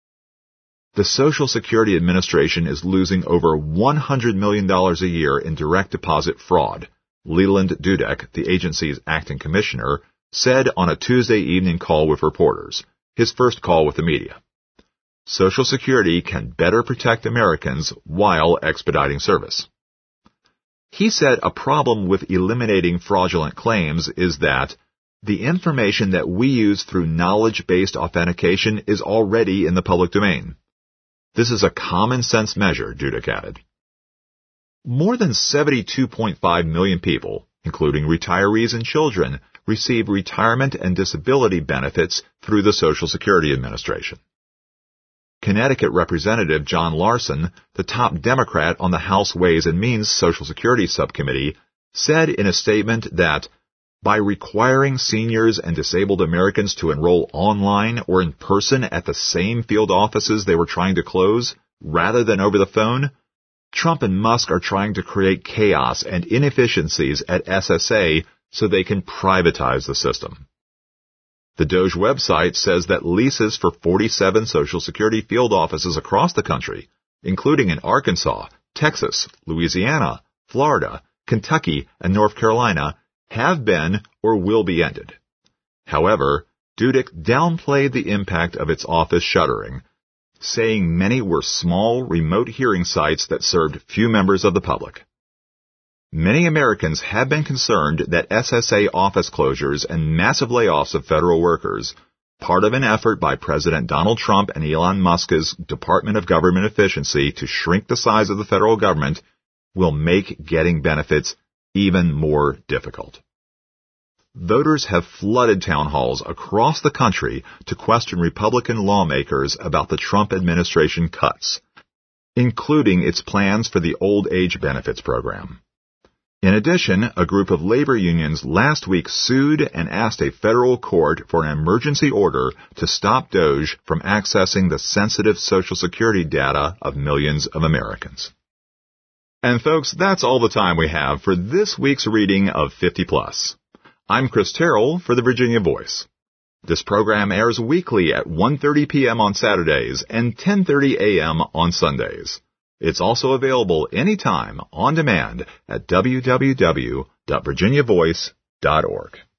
The Social Security Administration is losing over $100 million a year in direct deposit fraud, Leland Dudek, the agency's acting commissioner, said on a Tuesday evening call with reporters, his first call with the media. Social Security can better protect Americans while expediting service. He said a problem with eliminating fraudulent claims is that the information that we use through knowledge-based authentication is already in the public domain. This is a common-sense measure, Dudek added. More than 72.5 million people, including retirees and children, receive retirement and disability benefits through the Social Security Administration. Connecticut Representative John Larson, the top Democrat on the House Ways and Means Social Security Subcommittee, said in a statement that by requiring seniors and disabled Americans to enroll online or in person at the same field offices they were trying to close, rather than over the phone, Trump and Musk are trying to create chaos and inefficiencies at SSA so they can privatize the system. The DOJ website says that leases for 47 Social Security field offices across the country, including in Arkansas, Texas, Louisiana, Florida, Kentucky, and North Carolina, have been or will be ended. However, Dudek downplayed the impact of its office shuttering, saying many were small, remote hearing sites that served few members of the public. Many Americans have been concerned that SSA office closures and massive layoffs of federal workers, part of an effort by President Donald Trump and Elon Musk's Department of Government Efficiency to shrink the size of the federal government, will make getting benefits even more difficult. Voters have flooded town halls across the country to question Republican lawmakers about the Trump administration cuts, including its plans for the old age benefits program. In addition, a group of labor unions last week sued and asked a federal court for an emergency order to stop DOJ from accessing the sensitive Social Security data of millions of Americans. And folks, that's all the time we have for this week's reading of 50 Plus. I'm Chris Terrell for the Virginia Voice. This program airs weekly at 1:30 p.m. on Saturdays and 10:30 a.m. on Sundays. It's also available anytime on demand at www.virginiavoice.org.